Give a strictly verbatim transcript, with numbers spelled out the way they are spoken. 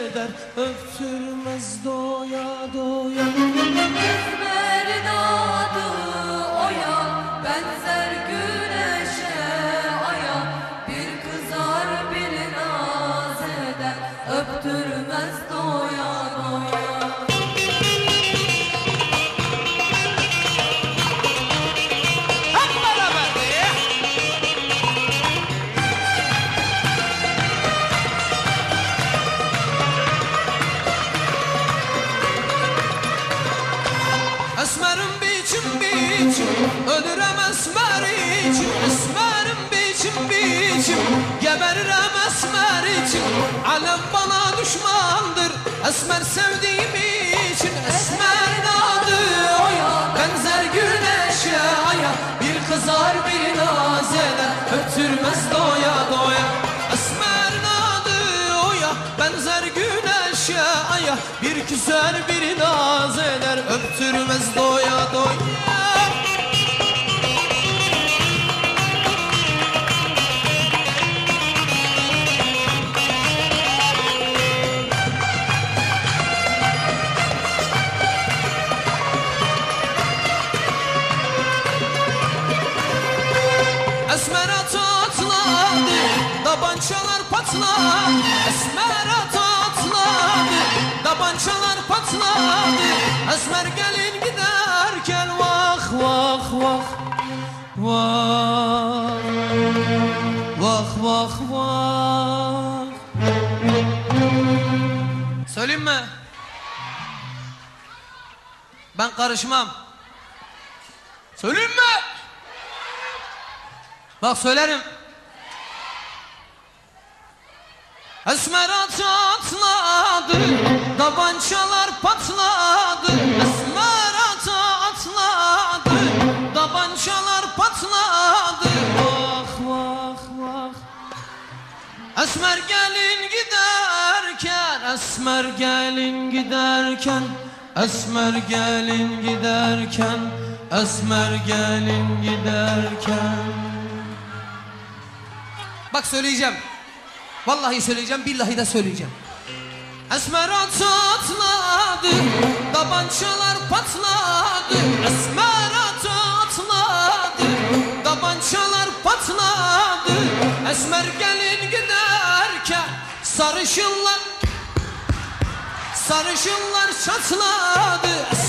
eder, öptürmez doya doya. Esmerin adı oya, benzer güneşe aya. Bir kızar bir naz eder, öptürmez doya doya. Esmerim biçim biçim, ölürem esmer için. Esmerim biçim biçim, geberirim esmer için. Alem bana düşmandır, esmer sevdiğim için. Esmerin adı oya, benzer güneşe aya. Bir kızar bir naz eder, öptürmez doya doya. Esmerin adı oya, benzer güneşe aya. Bir güzel bir naz eder, öptürmez doya doya. Esmer ata atladı, tabançalar patladı. Esmer ata atladı, tabançalar patladı. Esmer gelin giderken vah vah vah vah vah vah vah. Söyleyeyim mi? Ben karışmam. Söyleyeyim mi? Bak söylerim. Esmer ata atladı, tabançalar patladı. Esmer ata atladı, tabançalar patladı. Vah vah vah. Esmer gelin giderken, esmer gelin giderken, esmer gelin giderken, esmer gelin giderken. Bak söyleyeceğim. Vallahi söyleyeceğim, billahi de söyleyeceğim. Esmer ata atladı, tabançalar patladı. Esmer ata atladı, tabançalar patladı. Esmer gelin giderken sarışınlar, sarışınlar çatladı.